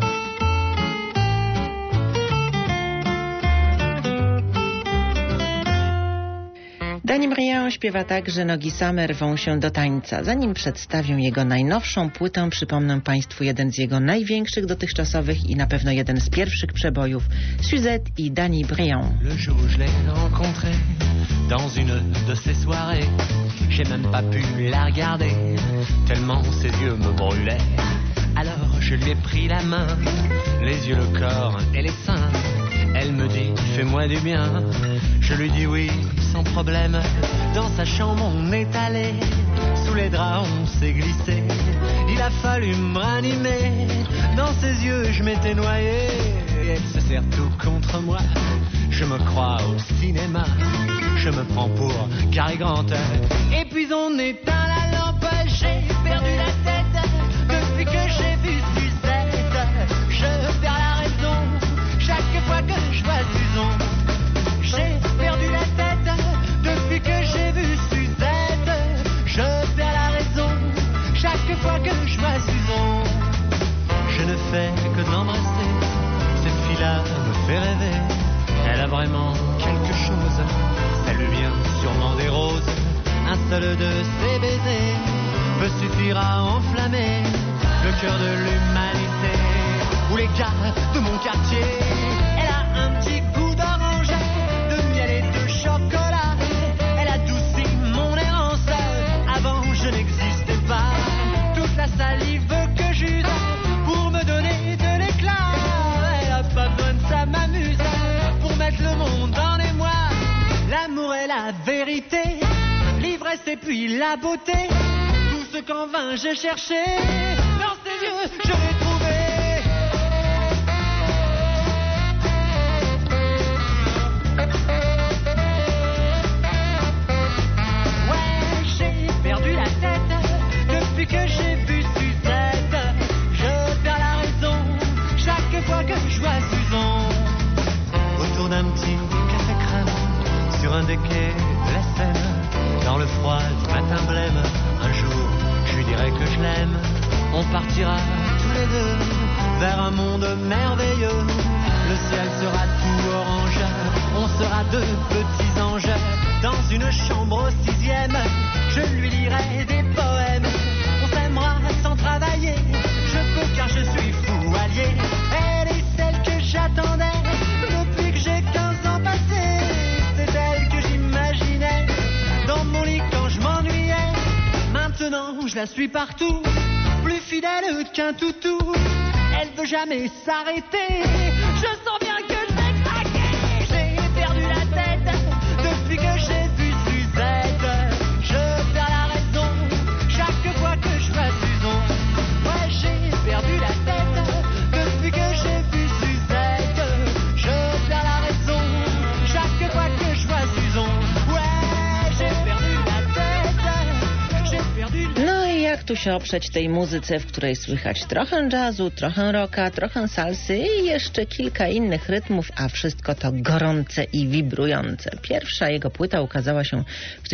Danny Briand śpiewa tak, że nogi same rwą się do tańca. Zanim przedstawię jego najnowszą płytę, przypomnę Państwu jeden z jego największych dotychczasowych i na pewno jeden z pierwszych przebojów. Suzette i Danny Briand. Le jour où je l'ai rencontrée dans une de ces soirées, j'ai même pas pu la regarder tellement ses yeux me brûlaient. Alors je lui ai pris la main, les yeux, le corps et les seins. Elle me dit, fais-moi du bien. Je lui dis oui, sans problème. Dans sa chambre, on est allé. Sous les draps, on s'est glissé. Il a fallu me ranimer. Dans ses yeux, je m'étais noyé. Et elle se serre tout contre moi. Je me crois au cinéma. Je me prends pour Cary Grant. Et puis on éteint la lampe. J'ai perdu la tête depuis que j'ai vu Suzette. Je perds la raison chaque fois que je vois Suzon. J'ai perdu la tête depuis que j'ai vu Suzette. Je perds la raison chaque fois que je vois Suzon. Je ne fais que l'embrasser. Cette fille-là me fait rêver. Elle a vraiment quelque chose. Ça lui vient sûrement des roses. Un seul de ses baisers peut suffire à enflammer le cœur de l'humanité. Ou les gars de mon quartier. Elle a un petit goût d'orange, de miel et de chocolat. Elle adoucit mon errance. Avant je n'existais pas. Toute la salive que j'use pour me donner de l'éclat. Elle a pas besoin de ça, m'amuse pour mettre le monde en émoi. L'amour est la vérité, l'ivresse et puis la beauté. Tout ce qu'en vain j'ai cherché. Dans ses yeux, je l'ai trouvé. Ouais, j'ai perdu la tête depuis que j'ai vu Suzette. Je perds la raison chaque fois que je vois Suzon. Autour d'un petit café crème, sur un des quais de la Seine, dans le froid du matin blême, un jour je lui dirai que je l'aime. On partira tous les deux vers un monde merveilleux. Le ciel sera tout orange, on sera deux petits anges. Dans une chambre au 6e, je lui lirai des poèmes. On s'aimera sans travailler, je peux car je suis fou allié. Elle est celle que j'attendais depuis que j'ai 15 ans passés. C'est elle que j'imaginais dans mon lit quand je m'ennuyais. Maintenant je la suis partout, plus fidèle qu'un toutou. Elle veut jamais s'arrêter, je sens bien que je vais craquer. J'ai perdu la tête depuis que j'ai vu Suzette. Je perds la raison chaque fois que je vois Suzon. Ouais, j'ai perdu la tête depuis que j'ai vu Suzette. Je perds la raison chaque fois que je vois Suzon. Ouais, j'ai perdu la tête, j'ai perdu la tête. No i jak tu się oprzeć tej muzyce, w której słychać trochę jazzu, trochę rocka, trochę salsy i jeszcze kilka innych rytmów, a wszystko to gorące i wibrujące. Pierwsza jego płyta ukazała się w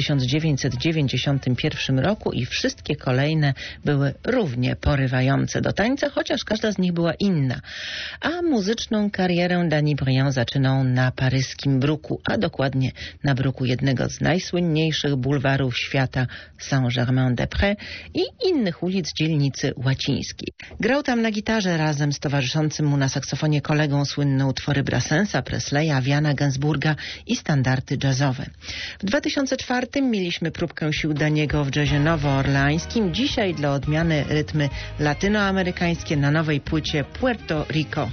1991 roku i wszystkie kolejne były równie porywające do tańca, chociaż każda z nich była inna. A muzyczną karierę Danny Briand zaczynał na paryskim bruku, a dokładnie na bruku jednego z najsłynniejszych bulwarów świata, Saint-Germain-des-Prés i innych ulic dzielnicy łacińskiej. Grał tam na gitarze razem z towarzyszącym mu na saksofonie kolegą słynne utwory Brassensa, Presleya, Viana Gainsbourga i standardy jazzowe. W 2004 mieliśmy próbkę sił Daniego w jazzie nowoorleańskim. Dzisiaj dla odmiany rytmy latynoamerykańskie na nowej płycie Puerto Rico.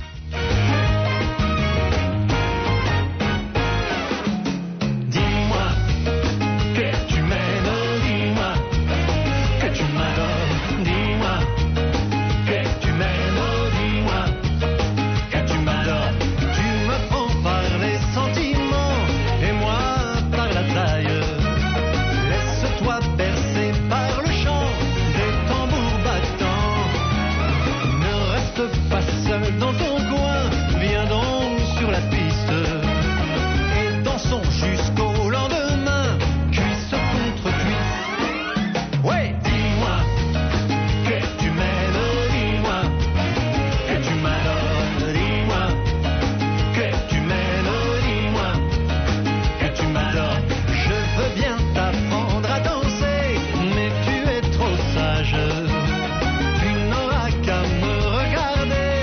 Dans ton coin, viens donc sur la piste et dansons jusqu'au lendemain, cuisse contre cuisse. Ouais, dis-moi que tu m'aimes, dis-moi que tu m'adores, dis-moi que tu m'aimes, dis-moi que tu m'adores. Je veux bien t'apprendre à danser, mais tu es trop sage. Tu n'auras qu'à me regarder.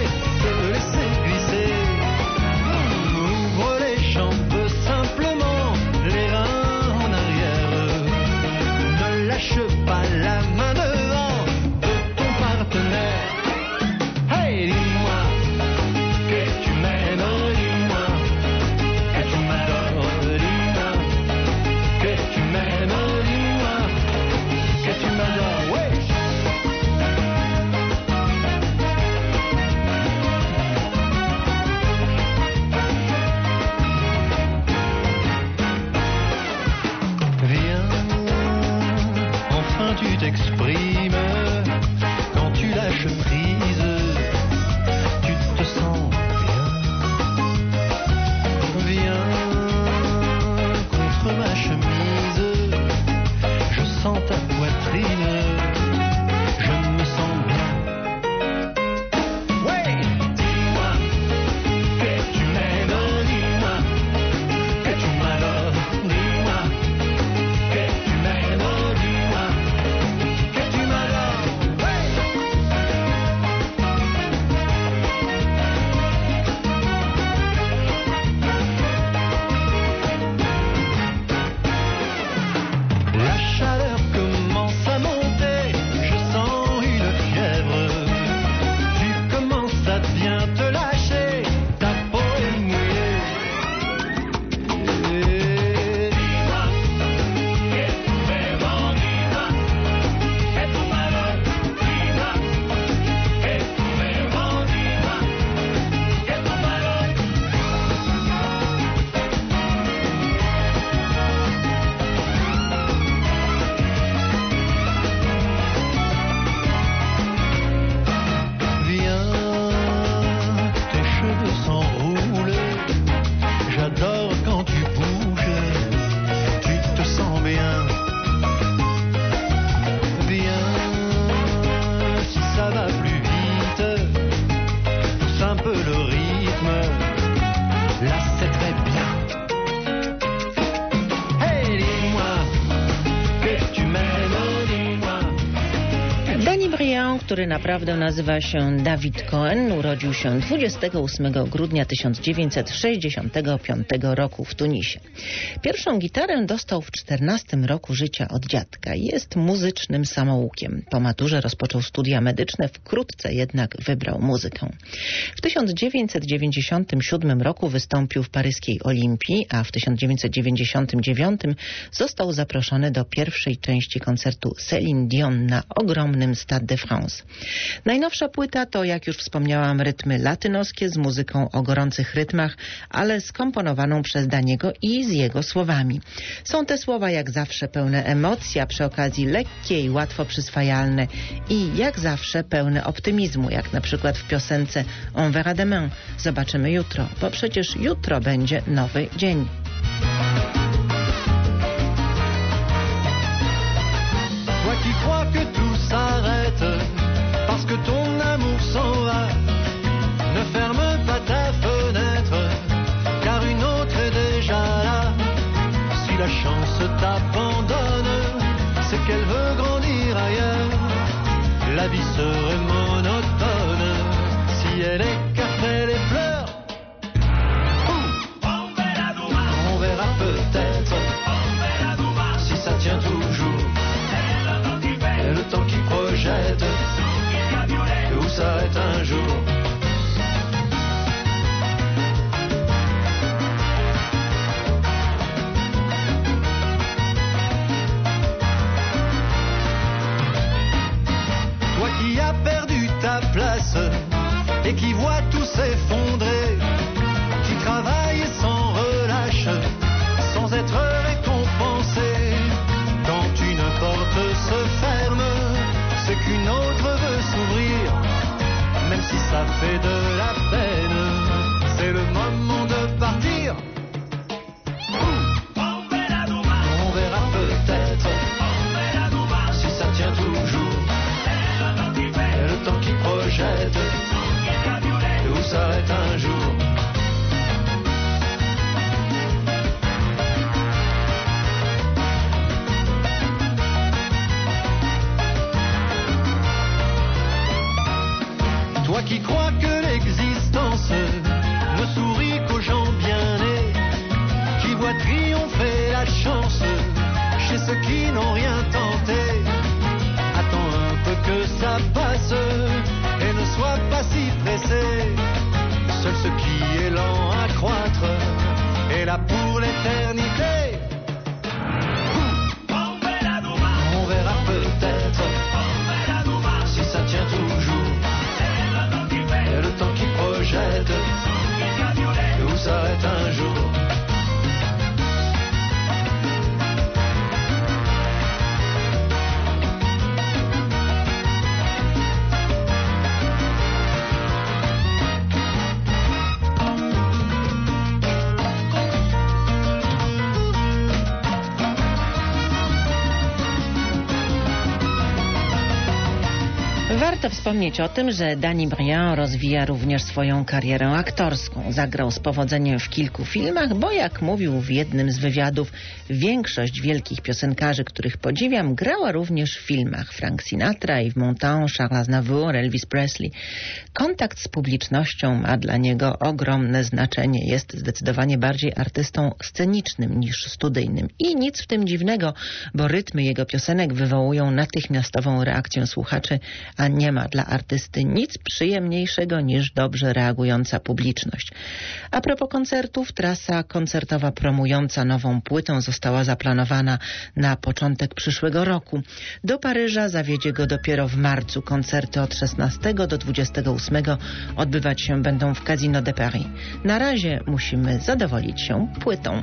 Lâche pas la main devant de ton partenaire. Hey, dis-moi que tu m'aimes, dis-moi que tu m'adores, dis-moi que tu m'aimes, dis-moi que tu m'adores. Ouais. Tu t'exprimes quand tu lâches prise, tu te sens bien. Viens contre ma chemise, je sens ta poitrine, je me sens bien. Ouais, dis-moi que tu m'aimes, dis-moi que tu m'adores, dis-moi que tu m'aimes, dis-moi que tu m'adores. Pan, który naprawdę nazywa się David Cohen, urodził się 28 grudnia 1965 roku w Tunisie. Pierwszą gitarę dostał w 14 roku życia od dziadka. Jest muzycznym samoukiem. Po maturze rozpoczął studia medyczne, wkrótce jednak wybrał muzykę. W 1997 roku wystąpił w paryskiej Olimpii, a w 1999 został zaproszony do pierwszej części koncertu Céline Dion na ogromnym Stade de France. Najnowsza płyta to, jak już wspomniałam, rytmy latynoskie z muzyką o gorących rytmach, ale skomponowaną przez Daniego i z jego słowami. Są te słowa jak zawsze pełne emocji, a przy okazji lekkie i łatwo przyswajalne i jak zawsze pełne optymizmu, jak na przykład w piosence On verra demain. Zobaczymy jutro, bo przecież jutro będzie nowy dzień. Toi qui crois que tout s'arrête parce que ton amour s'en va, ne ferme pas ta fenêtre car une autre est déjà là. Si la chance t'abandonne, c'est qu'elle veut grandir ailleurs. La vie serait monotone si elle écartait les fleurs. On verra peut-être si ça tient toujours. Et le temps qui projette où s'arrête un jour. Toi qui as perdu ta place et qui vois tout s'effondrer, qui travaille sans relâche, sans être récompensé. Quand une porte se ferme, c'est qu'une autre veut s'ouvrir, même si ça fait de la peine, c'est le moment de partir. On verra peut-être si ça tient toujours. Et le temps qui projette où s'arrête un jour. Toi qui crois que l'existence ne sourit qu'aux gens bien nés, qui voient triompher la chance chez ceux qui n'ont rien tenté, attends un peu que ça passe et ne sois pas si pressé. Seul ce qui est lent à croître est là pour l'éternité. On verra peut-être si ça tient toujours. Et le temps qui projette où s'arrête un jour. Warto wspomnieć o tym, że Danny Briand rozwija również swoją karierę aktorską. Zagrał z powodzeniem w kilku filmach, bo jak mówił w jednym z wywiadów, większość wielkich piosenkarzy, których podziwiam, grała również w filmach. Frank Sinatra, Yves Montand, Charles Aznavour, Elvis Presley. Kontakt z publicznością ma dla niego ogromne znaczenie. Jest zdecydowanie bardziej artystą scenicznym niż studyjnym. I nic w tym dziwnego, bo rytmy jego piosenek wywołują natychmiastową reakcję słuchaczy, a nie ma dla artysty nic przyjemniejszego niż dobrze reagująca publiczność. A propos koncertów, trasa koncertowa promująca nową płytę została zaplanowana na początek przyszłego roku. Do Paryża zawiedzie go dopiero w marcu. Koncerty od 16 do 28 odbywać się będą w Casino de Paris. Na razie musimy zadowolić się płytą.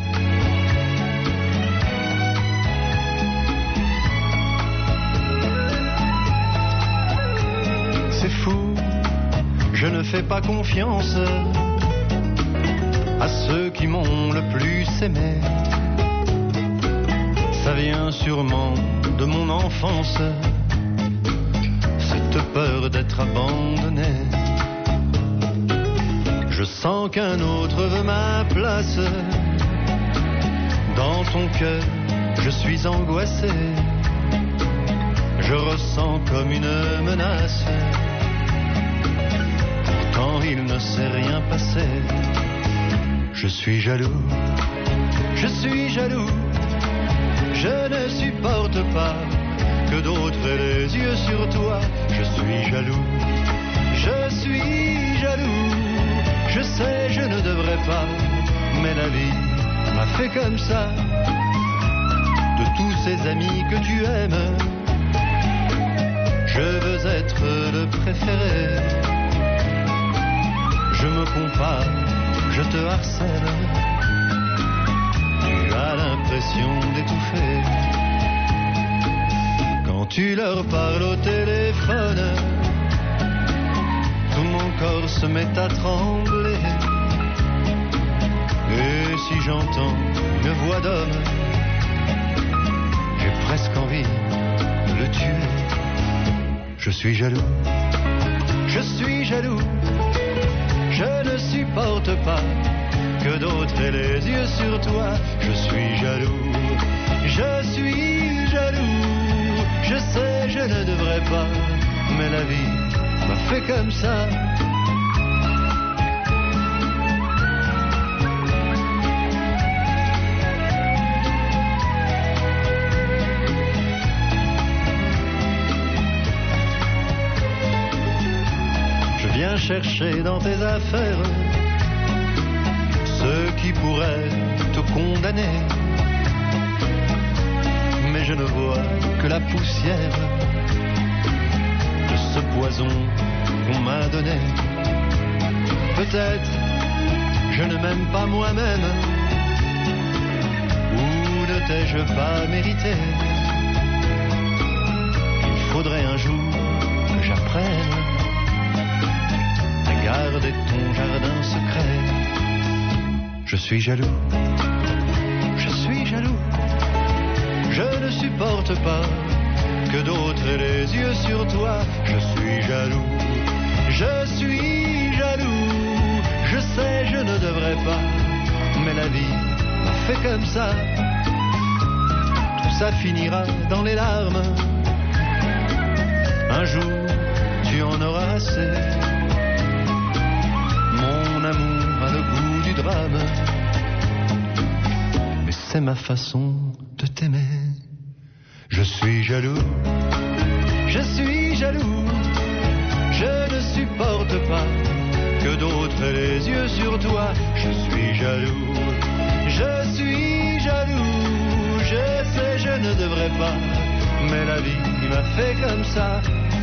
C'est fou, je ne fais pas confiance à ceux qui m'ont le plus aimé. Ça vient sûrement de mon enfance, cette peur d'être abandonné. Je sens qu'un autre veut ma place. Dans ton cœur, je suis angoissé. je ressens comme une menace. Pourtant il ne s'est rien passé. Je suis jaloux, je suis jaloux. Je ne supporte pas que d'autres aient les yeux sur toi. Je suis jaloux, je suis jaloux. Je sais, je ne devrais pas, mais la vie m'a fait comme ça. De tous ces amis que tu aimes, je veux être le préféré. Je me compare, je te harcèle. Tu as l'impression d'étouffer. Quand tu leur parles au téléphone, tout mon corps se met à trembler. Et si j'entends une voix d'homme, j'ai presque envie de le tuer. Je suis jaloux, je suis jaloux. Je ne supporte pas que d'autres aient les yeux sur toi. Je suis jaloux, je suis jaloux. Je sais, je ne devrais pas, mais la vie m'a fait comme ça. Je viens chercher dans tes affaires ceux qui pourraient te condamner, mais je ne vois que la poussière de ce poison qu'on m'a donné. Peut-être je ne m'aime pas moi-même, ou ne t'ai-je pas mérité. Il faudrait un jour que j'apprenne à garder ton jardin secret. Je suis jaloux, je suis jaloux. Je ne supporte pas que d'autres aient les yeux sur toi. Je suis jaloux, je suis jaloux. Je sais, je ne devrais pas, mais la vie m'a fait comme ça. Tout ça finira dans les larmes. Un jour, tu en auras assez. Mon amour a le goût du drame, mais c'est ma façon de t'aimer. Je suis jaloux, je suis jaloux. Je ne supporte pas que d'autres aient les yeux sur toi. Je suis jaloux, je suis jaloux. Je sais, je ne devrais pas, mais la vie m'a fait comme ça.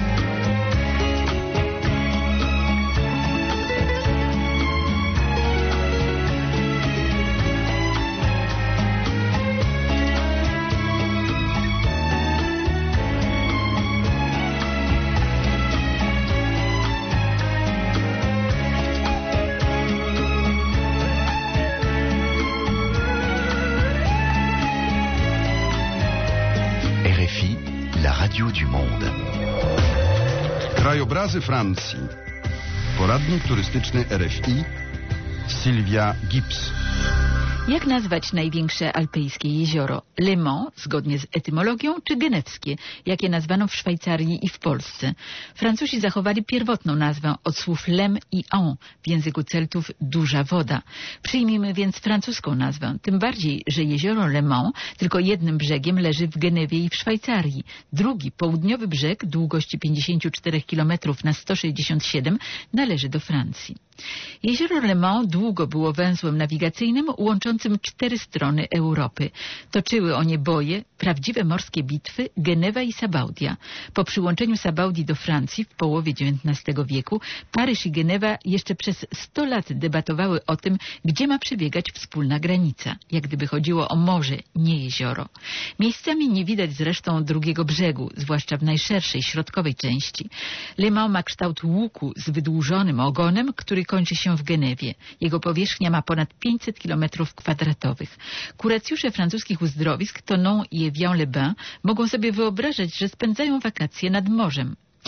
RFI, la radio du monde. Krajobrazy Francji. Poradnik turystyczny RFI. Sylwia Gibbs. Jak nazwać największe alpejskie jezioro? Le Mans, zgodnie z etymologią, czy genewskie, jakie nazwano w Szwajcarii i w Polsce? Francuzi zachowali pierwotną nazwę od słów lem i en, w języku Celtów duża woda. Przyjmijmy więc francuską nazwę, tym bardziej, że jezioro Le Mans tylko jednym brzegiem leży w Genewie i w Szwajcarii. Drugi, południowy brzeg, długości 54 km na 167, należy do Francji. Jezioro Le Mans długo było węzłem nawigacyjnym łączącym 4 strony Europy. Toczyły o nie boje, prawdziwe morskie bitwy, Genewa i Sabaudia. Po przyłączeniu Sabaudii do Francji w połowie XIX wieku Paryż i Genewa jeszcze przez 100 lat debatowały o tym, gdzie ma przebiegać wspólna granica, jak gdyby chodziło o morze, nie jezioro. Miejscami nie widać zresztą drugiego brzegu, zwłaszcza w najszerszej, środkowej części. Le Mans ma kształt łuku z wydłużonym ogonem, który kończy się w Genewie. Jego powierzchnia ma ponad 500 km². Kuracjusze francuskich uzdrowisk Thonon i Évian-les-Bains mogą sobie wyobrażać, że spędzają wakacje nad morzem.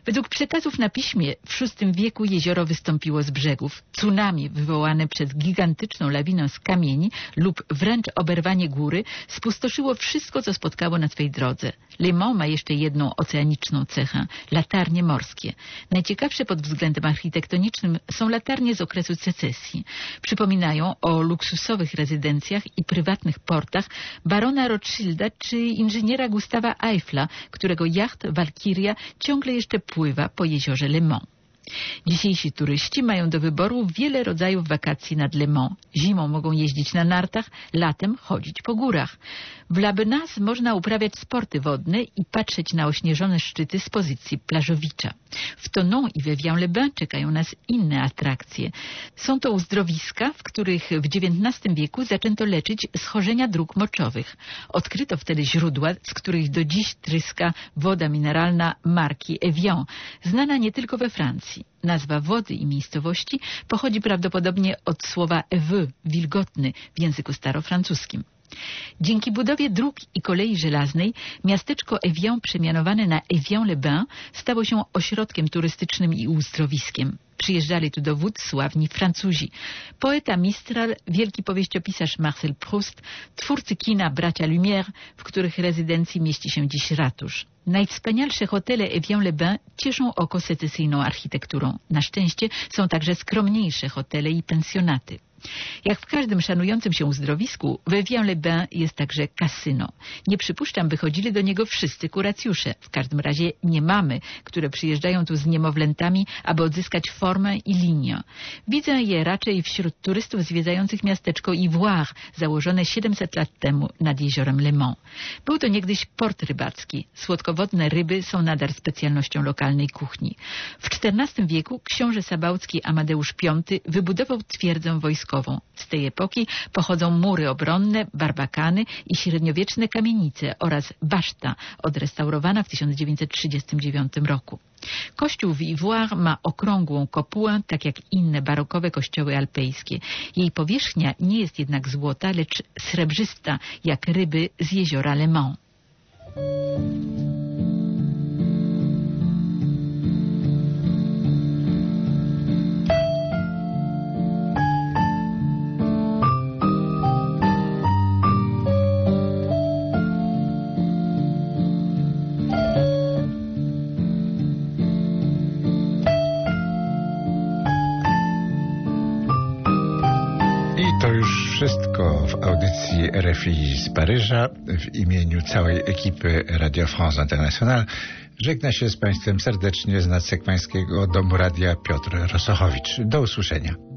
Według przekazów na piśmie w VI wieku jezioro wystąpiło z brzegów. Tsunami wywołane przez gigantyczną lawinę z kamieni lub wręcz oberwanie góry spustoszyło wszystko, co spotkało na swej drodze. Le Mans ma jeszcze jedną oceaniczną cechę – latarnie morskie. Najciekawsze pod względem architektonicznym są latarnie z okresu secesji. Przypominają o luksusowych rezydencjach i prywatnych portach barona Rothschilda czy inżyniera Gustawa Eiffla, którego jacht Walkiria ciągle jeszcze pływa po jeziorze Le Mans. Dzisiejsi turyści mają do wyboru wiele rodzajów wakacji nad Le Mans. Zimą mogą jeździć na nartach, latem chodzić po górach. W La Benasse można uprawiać sporty wodne i patrzeć na ośnieżone szczyty z pozycji plażowicza. W Thonon i Evian-les-Bains czekają nas inne atrakcje. Są to uzdrowiska, w których w XIX wieku zaczęto leczyć schorzenia dróg moczowych. Odkryto wtedy źródła, z których do dziś tryska woda mineralna marki Evian, znana nie tylko we Francji. Nazwa wody i miejscowości pochodzi prawdopodobnie od słowa «eveux», wilgotny w języku starofrancuskim. Dzięki budowie dróg i kolei żelaznej miasteczko Evian, przemianowane na Evian-les-Bains, stało się ośrodkiem turystycznym i uzdrowiskiem. Przyjeżdżali tu do wód sławni Francuzi. Poeta Mistral, wielki powieściopisarz Marcel Proust, twórcy kina Bracia Lumière, w których rezydencji mieści się dziś ratusz. Najwspanialsze hotele Evian-les-Bains cieszą oko secesyjną architekturą. Na szczęście są także skromniejsze hotele i pensjonaty. Jak w każdym szanującym się uzdrowisku, w Evian-les-Bains jest także kasyno. Nie przypuszczam, by chodzili do niego wszyscy kuracjusze. W każdym razie nie mamy, które przyjeżdżają tu z niemowlętami, aby odzyskać formę i linię. Widzę je raczej wśród turystów zwiedzających miasteczko Ivoire, założone 700 lat temu nad jeziorem Le Mans. Był to niegdyś port rybacki. Słodkowodne ryby są nadal specjalnością lokalnej kuchni. W XIV wieku książę sabałcki Amadeusz V wybudował twierdzę wojskową. Z tej epoki pochodzą mury obronne, barbakany i średniowieczne kamienice oraz baszta, odrestaurowana w 1939 roku. Kościół w Ivoire ma okrągłą kopułę, tak jak inne barokowe kościoły alpejskie. Jej powierzchnia nie jest jednak złota, lecz srebrzysta, jak ryby z jeziora Le Mans. To już wszystko w audycji RFI z Paryża. W imieniu całej ekipy Radio France International żegna się z Państwem serdecznie z nadsekwańskiego Domu Radia Piotr Rosochowicz. Do usłyszenia.